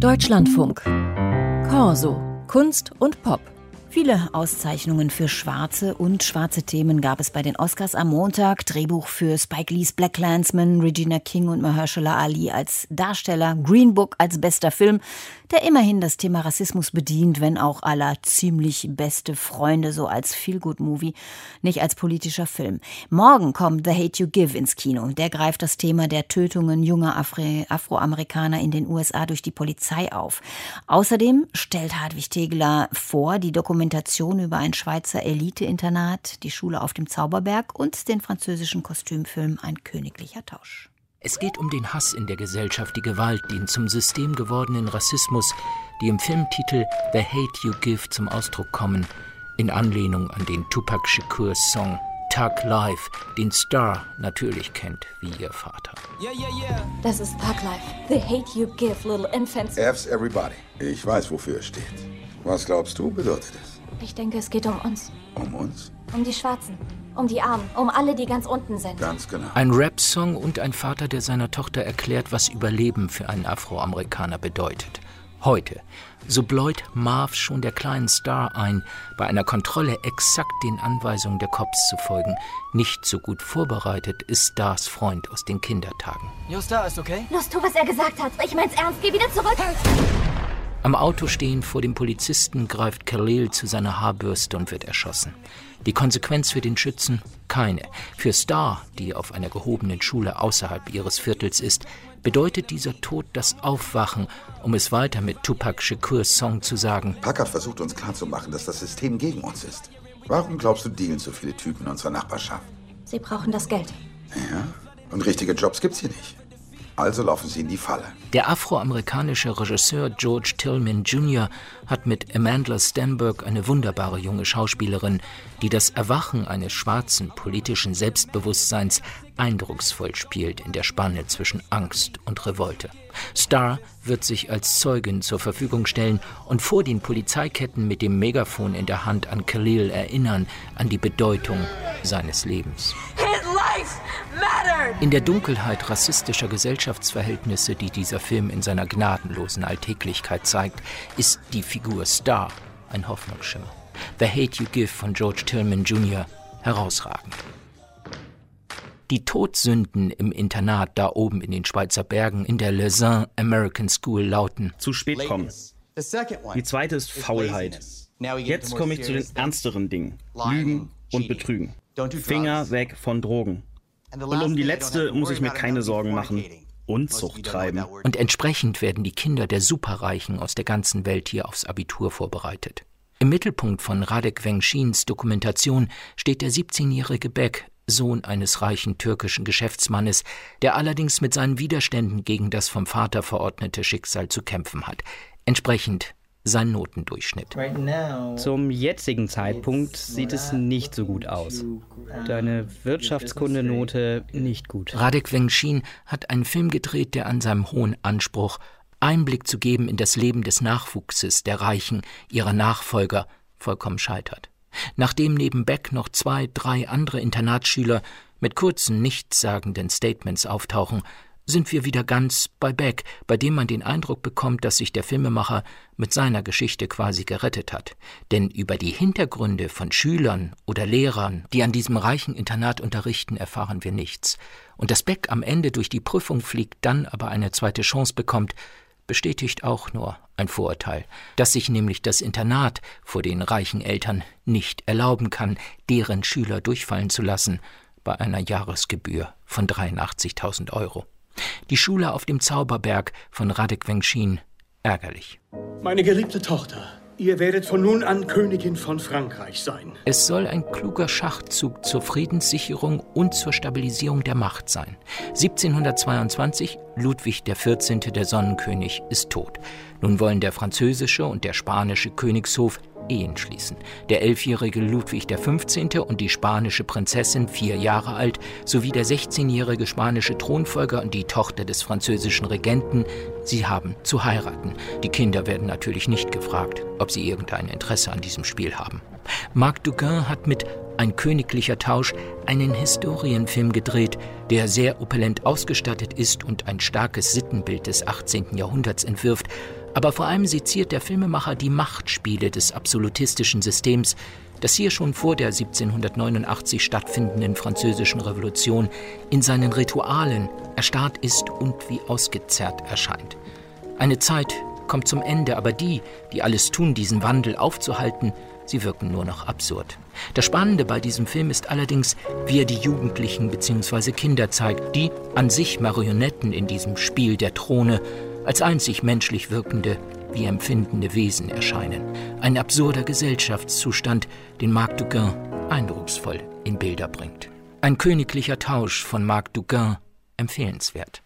Deutschlandfunk. Corso. Kunst und Pop. Viele Auszeichnungen für schwarze und schwarze Themen gab es bei den Oscars am Montag. Drehbuch für Spike Lees BlacKkKlansman, Regina King und Mahershala Ali als Darsteller, Green Book als bester Film, der immerhin das Thema Rassismus bedient, wenn auch aller ziemlich beste Freunde, so als Feel-Good-Movie, nicht als politischer Film. Morgen kommt The Hate You Give ins Kino. Der greift das Thema der Tötungen junger Afroamerikaner in den USA durch die Polizei auf. Außerdem stellt Hartwig Tegeler vor die Dokumentation über ein Schweizer Elite-Internat, die Schule auf dem Zauberberg und den französischen Kostümfilm Ein königlicher Tausch. Es geht um den Hass in der Gesellschaft, die Gewalt, den zum System gewordenen Rassismus, die im Filmtitel The Hate You Give zum Ausdruck kommen, in Anlehnung an den Tupac Shakur Song Thug Life, den Star natürlich kennt, wie ihr Vater. Das ist Thug Life. The Hate You Give, little infants. F's everybody. Ich weiß, wofür es steht. Was glaubst du, bedeutet es? Ich denke, es geht um uns. Um uns? Um die Schwarzen. Um die Armen. Um alle, die ganz unten sind. Ganz genau. Ein Rap-Song und ein Vater, der seiner Tochter erklärt, was Überleben für einen Afroamerikaner bedeutet. Heute, so bläut Marv schon der kleinen Star ein, bei einer Kontrolle exakt den Anweisungen der Cops zu folgen. Nicht so gut vorbereitet ist Stars Freund aus den Kindertagen. Yo, Star, ist okay? Los, tu, was er gesagt hat. Ich mein's ernst. Geh wieder zurück. Am Auto stehend vor dem Polizisten greift Khalil zu seiner Haarbürste und wird erschossen. Die Konsequenz für den Schützen? Keine. Für Star, die auf einer gehobenen Schule außerhalb ihres Viertels ist, bedeutet dieser Tod das Aufwachen, um es weiter mit Tupac Shakurs Song zu sagen. Packard versucht uns klarzumachen, dass das System gegen uns ist. Warum glaubst du, dealen so viele Typen in unserer Nachbarschaft? Sie brauchen das Geld. Ja, und richtige Jobs gibt's hier nicht. Also laufen sie in die Falle. Der afroamerikanische Regisseur George Tillman Jr. hat mit Amandla Stenberg eine wunderbare junge Schauspielerin, die das Erwachen eines schwarzen politischen Selbstbewusstseins eindrucksvoll spielt in der Spanne zwischen Angst und Revolte. Star wird sich als Zeugin zur Verfügung stellen und vor den Polizeiketten mit dem Megafon in der Hand an Khalil erinnern, an die Bedeutung seines Lebens. In der Dunkelheit rassistischer Gesellschaftsverhältnisse, die dieser Film in seiner gnadenlosen Alltäglichkeit zeigt, ist die Figur Star ein Hoffnungsschimmer. The Hate You Give von George Tillman Jr. herausragend. Die Todsünden im Internat da oben in den Schweizer Bergen in der Lausanne American School lauten: Zu spät kommen. Die zweite ist Faulheit. Jetzt komme ich zu den ernsteren Dingen. Lügen und Betrügen. Finger weg von Drogen. Und um die letzte muss ich mir keine Sorgen machen. Unzucht treiben. Und entsprechend werden die Kinder der Superreichen aus der ganzen Welt hier aufs Abitur vorbereitet. Im Mittelpunkt von Radek Wengschins Dokumentation steht der 17-jährige Beck, Sohn eines reichen türkischen Geschäftsmannes, der allerdings mit seinen Widerständen gegen das vom Vater verordnete Schicksal zu kämpfen hat. Entsprechend sein Notendurchschnitt. Zum jetzigen Zeitpunkt sieht es nicht so gut aus. Deine Wirtschaftskunde-Note nicht gut. Radek Wengschin hat einen Film gedreht, der an seinem hohen Anspruch, Einblick zu geben in das Leben des Nachwuchses, der Reichen, ihrer Nachfolger, vollkommen scheitert. Nachdem neben Beck noch 2, 3 andere Internatsschüler mit kurzen, nichtssagenden Statements auftauchen, sind wir wieder ganz bei Beck, bei dem man den Eindruck bekommt, dass sich der Filmemacher mit seiner Geschichte quasi gerettet hat. Denn über die Hintergründe von Schülern oder Lehrern, die an diesem reichen Internat unterrichten, erfahren wir nichts. Und dass Beck am Ende durch die Prüfung fliegt, dann aber eine zweite Chance bekommt, bestätigt auch nur ein Vorurteil, dass sich nämlich das Internat vor den reichen Eltern nicht erlauben kann, deren Schüler durchfallen zu lassen, bei einer Jahresgebühr von 83.000 €. Die Schule auf dem Zauberberg von Radek Wengschin, ärgerlich. Meine geliebte Tochter, ihr werdet von nun an Königin von Frankreich sein. Es soll ein kluger Schachzug zur Friedenssicherung und zur Stabilisierung der Macht sein. 1722, Ludwig XIV., der Sonnenkönig, ist tot. Nun wollen der französische und der spanische Königshof Ehen schließen. Der 11-jährige Ludwig XV. Und die spanische Prinzessin, 4 Jahre alt, sowie der 16-jährige spanische Thronfolger und die Tochter des französischen Regenten, sie haben zu heiraten. Die Kinder werden natürlich nicht gefragt, ob sie irgendein Interesse an diesem Spiel haben. Marc Duguin hat mit Ein königlicher Tausch einen Historienfilm gedreht, der sehr opulent ausgestattet ist und ein starkes Sittenbild des 18. Jahrhunderts entwirft, Aber vor allem seziert der Filmemacher die Machtspiele des absolutistischen Systems, das hier schon vor der 1789 stattfindenden Französischen Revolution in seinen Ritualen erstarrt ist und wie ausgezerrt erscheint. Eine Zeit kommt zum Ende, aber die alles tun, diesen Wandel aufzuhalten, sie wirken nur noch absurd. Das Spannende bei diesem Film ist allerdings, wie er die Jugendlichen bzw. Kinder zeigt, die an sich Marionetten in diesem Spiel der Throne als einzig menschlich wirkende, wie empfindende Wesen erscheinen. Ein absurder Gesellschaftszustand, den Marc Duguin eindrucksvoll in Bilder bringt. Ein königlicher Tausch von Marc Duguin, empfehlenswert.